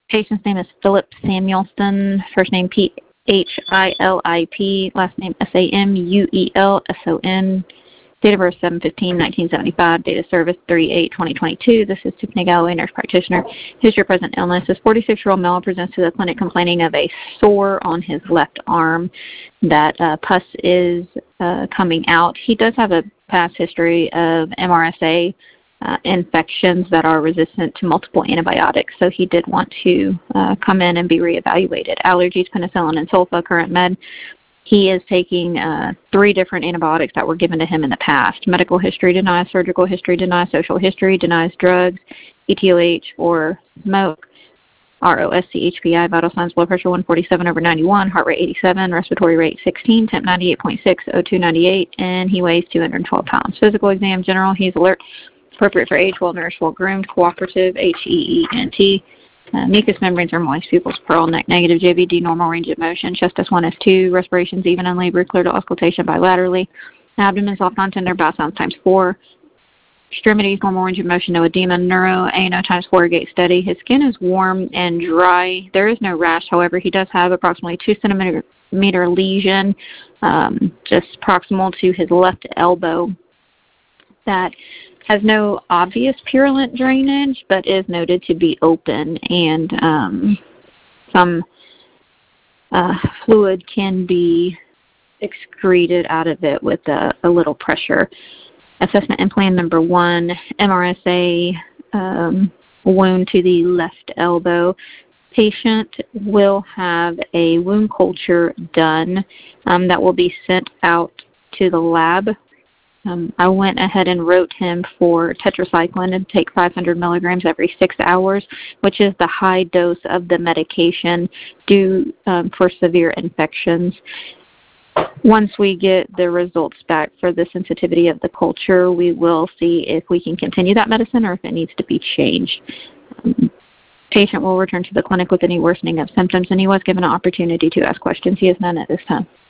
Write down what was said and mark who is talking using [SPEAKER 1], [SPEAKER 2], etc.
[SPEAKER 1] Patient's name is Philip Samuelson, first name Philip, last name Samuelson. Date of birth 7/15/1975. Date of service 3/8/2022. This is Tiffany Galloway, nurse practitioner. History of present illness. This 46-year-old male presents to the clinic complaining of a sore on his left arm. That pus is coming out. He does have a past history of MRSA infections that are resistant to multiple antibiotics, so he did want to come in and be reevaluated. Allergies, penicillin, and sulfa, current med. He is taking 3 different antibiotics that were given to him in the past. Medical history denies, surgical history denies, social history denies drugs, ETOH or smoke, ROSC, HPI, vital signs, blood pressure 147/91, heart rate 87, respiratory rate 16, temp 98.6, O2 98, and he weighs 212 pounds. Physical exam, general, he's alert, appropriate for age, well nourished, well groomed, cooperative, HEENT. Mucous membranes are moist, pupils pearl, neck negative, JVD, normal range of motion, chest S1, S2, respirations even in labor, clear to auscultation bilaterally, abdomen soft on tender, bowel sounds times 4, extremities, normal range of motion, no edema, neuro, ANO times 4, gait steady. His skin is warm and dry. There is no rash, however. He does have approximately 2 centimeter lesion just proximal to his left elbow that has no obvious purulent drainage, but is noted to be open, and some fluid can be excreted out of it with a little pressure. Assessment and plan number 1, MRSA wound to the left elbow. Patient will have a wound culture done that will be sent out to the lab. I went ahead and wrote him for tetracycline and take 500 milligrams every 6 hours, which is the high dose of the medication due for severe infections. Once we get the results back for the sensitivity of the culture, we will see if we can continue that medicine or if it needs to be changed. Patient will return to the clinic with any worsening of symptoms, and he was given an opportunity to ask questions. He has none at this time.